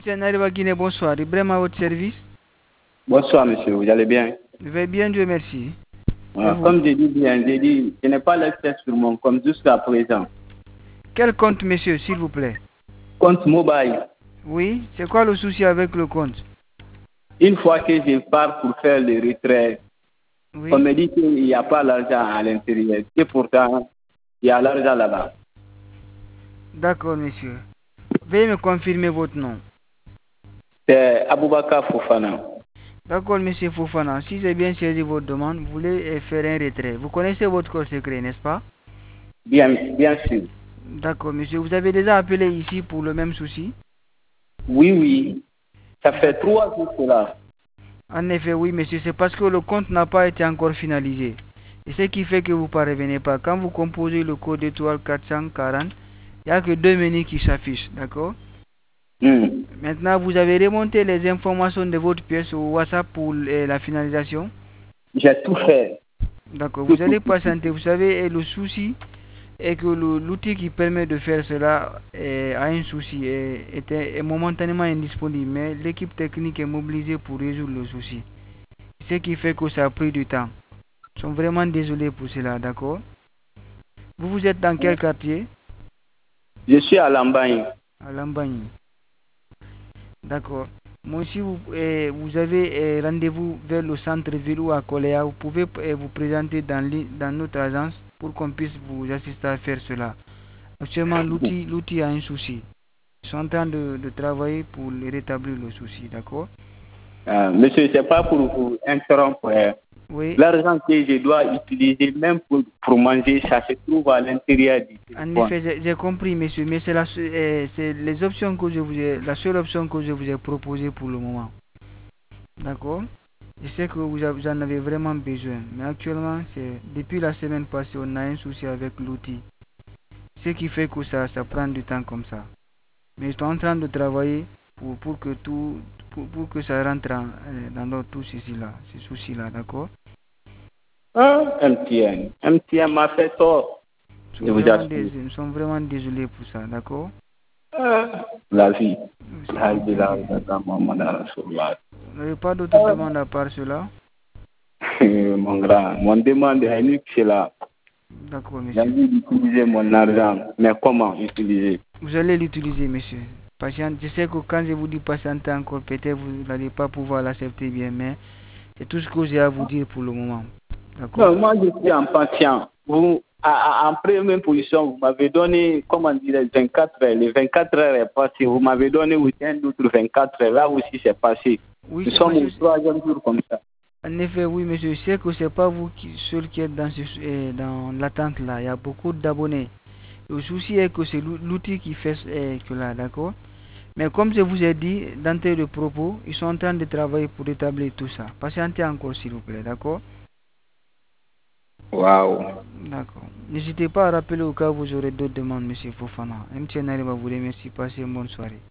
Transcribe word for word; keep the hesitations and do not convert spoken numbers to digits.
Tiens, arrive à Guinée, bonsoir. Ibrahim à votre service. Bonsoir, monsieur. Vous allez bien? Je vais bien, Dieu merci. Voilà. Comme j'ai dit bien, j'ai dit, je n'ai pas l'accès sur mon compte jusqu'à présent. Quel compte, monsieur, s'il vous plaît? Compte mobile. Oui, c'est quoi le souci avec le compte? Une fois que je pars pour faire le retrait, Oui. on me dit qu'il n'y a pas l'argent à l'intérieur. Et pourtant, il y a l'argent là-bas. D'accord, monsieur. Veuillez me confirmer votre nom. C'est Aboubakar Fofana. D'accord, monsieur Fofana. Si j'ai bien saisi votre demande, vous voulez faire un retrait. Vous connaissez votre code secret, n'est-ce pas? Bien, bien sûr. D'accord, monsieur. Vous avez déjà appelé ici pour le même souci? Oui, oui. Ça fait trois jours cela. En effet, oui, monsieur. C'est parce que le compte n'a pas été encore finalisé. Et ce qui fait que vous ne parvenez pas. Quand vous composez le code étoile quatre cent quarante, il n'y a que deux menus qui s'affichent, d'accord? Mm. Maintenant, vous avez remonté les informations de votre pièce au WhatsApp pour la finalisation? J'ai tout fait. D'accord, vous allez patienter. Vous savez, le souci est que l'outil qui permet de faire cela est, a un souci, est, est, est momentanément indisponible, mais l'équipe technique est mobilisée pour résoudre le souci. Ce qui fait que ça a pris du temps. Nous sommes vraiment désolés pour cela, d'accord? Vous, vous êtes dans quel quartier? Je suis à Lambagne. À Lambagne. D'accord. Moi, si vous, eh, vous avez eh, rendez-vous vers le centre-ville ou à Coléa, vous pouvez eh, vous présenter dans, dans notre agence pour qu'on puisse vous assister à faire cela. Actuellement, l'outil l'outil a un souci. Ils sont en train de, de travailler pour rétablir le souci, d'accord? Euh, monsieur, c'est pas pour vous interrompre. Hein. Oui. L'argent que je dois utiliser, même pour, pour manger, ça se trouve à l'intérieur du téléphone. En effet, j'ai compris, monsieur, mais c'est la, eh, les options que je vous ai, la seule option que je vous ai proposée pour le moment. D'accord? Je sais que vous, vous en avez vraiment besoin, mais actuellement, c'est depuis la semaine passée, on a un souci avec l'outil. Ce qui fait que ça, ça prend du temps comme ça. Mais ils sont en train de travailler pour, pour que tout, pour, pour que ça rentre en, dans tout ceci là, ces soucis là, d'accord? Ah, M T N. M T N m'a fait tort. Nous sommes, vraiment désolés, nous sommes vraiment désolés pour ça, d'accord? Ah, la vie. Vous n'avez pas d'autres ah. demandes à part cela? Mon grand, mon demande est unique, c'est là. D'accord, monsieur. J'ai envie d'utiliser mon argent, mais comment utiliser? Vous allez l'utiliser, monsieur. Patiente. Je sais que quand je vous dis patienter encore, peut-être vous n'allez pas pouvoir l'accepter bien, mais c'est tout ce que j'ai à vous dire pour le moment. Non, moi je suis impatient. Vous, à, à, en première position, vous m'avez donné, comment dire, vingt-quatre heures. Les vingt-quatre heures est passé. Vous m'avez donné week-end d'autres vingt-quatre heures. Là aussi, c'est passé. Oui, Nous sommes au troisième jour comme ça. En effet, oui, monsieur. Je sais que ce n'est pas vous qui, seul qui êtes dans, ce, eh, dans l'attente là. Il y a beaucoup d'abonnés. Le souci est que c'est l'outil qui fait eh, cela, d'accord? Mais comme je vous ai dit, d'entrée de propos, ils sont en train de travailler pour établir tout ça. Patientez encore, s'il vous plaît, d'accord? Waouh. D'accord. N'hésitez pas à rappeler au cas où vous aurez d'autres demandes, monsieur Fofana. M T N arrive à vous remercier. Passez une bonne soirée.